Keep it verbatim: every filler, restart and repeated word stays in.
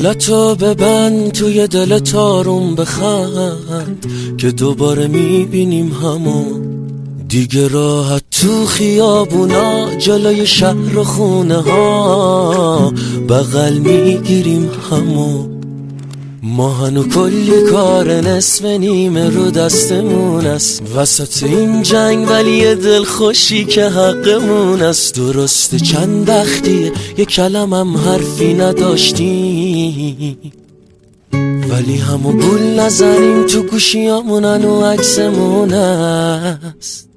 صورتو ببند توی دل تارون بخند که دوباره میبینیم همون دیگه راحت تو خیابونا جلوی شهر و خونه ها بغل میگیریم همون ما هنو کلی کار نصف نیمه رو دستمون است وسط این جنگ ولی یه دل خوشی که حقمون است درسته چند وقتیه یه کلمم حرفی نداشتیم ولی همو گول نزنیم تو گوشیامون هنو عکسمون است